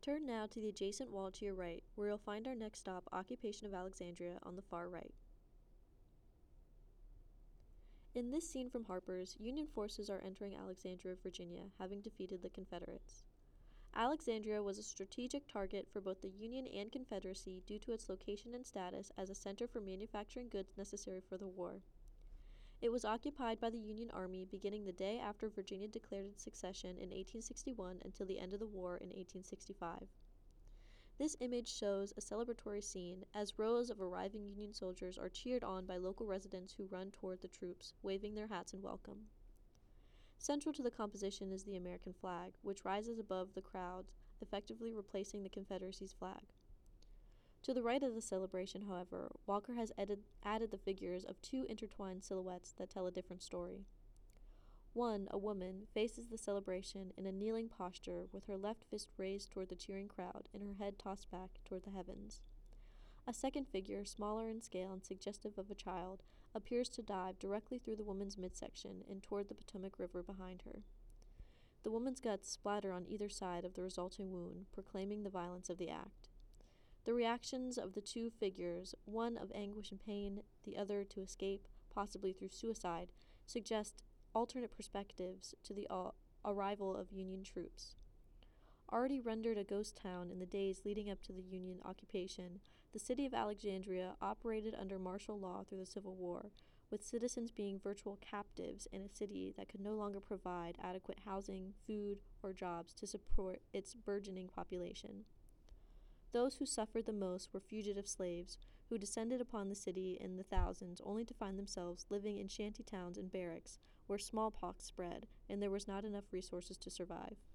Turn now to the adjacent wall to your right, where you'll find our next stop, Occupation of Alexandria, on the far right. In this scene from Harper's, Union forces are entering Alexandria, Virginia, having defeated the Confederates. Alexandria was a strategic target for both the Union and Confederacy due to its location and status as a center for manufacturing goods necessary for the war. It was occupied by the Union Army beginning the day after Virginia declared its secession in 1861 until the end of the war in 1865. This image shows a celebratory scene as rows of arriving Union soldiers are cheered on by local residents who run toward the troops, waving their hats in welcome. Central to the composition is the American flag, which rises above the crowd, effectively replacing the Confederacy's flag. To the right of the celebration, however, Walker has added the figures of two intertwined silhouettes that tell a different story. One, a woman, faces the celebration in a kneeling posture with her left fist raised toward the cheering crowd and her head tossed back toward the heavens. A second figure, smaller in scale and suggestive of a child, appears to dive directly through the woman's midsection and toward the Potomac River behind her. The woman's guts splatter on either side of the resulting wound, proclaiming the violence of the act. The reactions of the two figures, one of anguish and pain, the other to escape, possibly through suicide, suggest alternate perspectives to the arrival of Union troops. Already rendered a ghost town in the days leading up to the Union occupation, the city of Alexandria operated under martial law through the Civil War, with citizens being virtual captives in a city that could no longer provide adequate housing, food, or jobs to support its burgeoning population. Those who suffered the most were fugitive slaves, who descended upon the city in the thousands only to find themselves living in shanty towns and barracks, where smallpox spread and there was not enough resources to survive.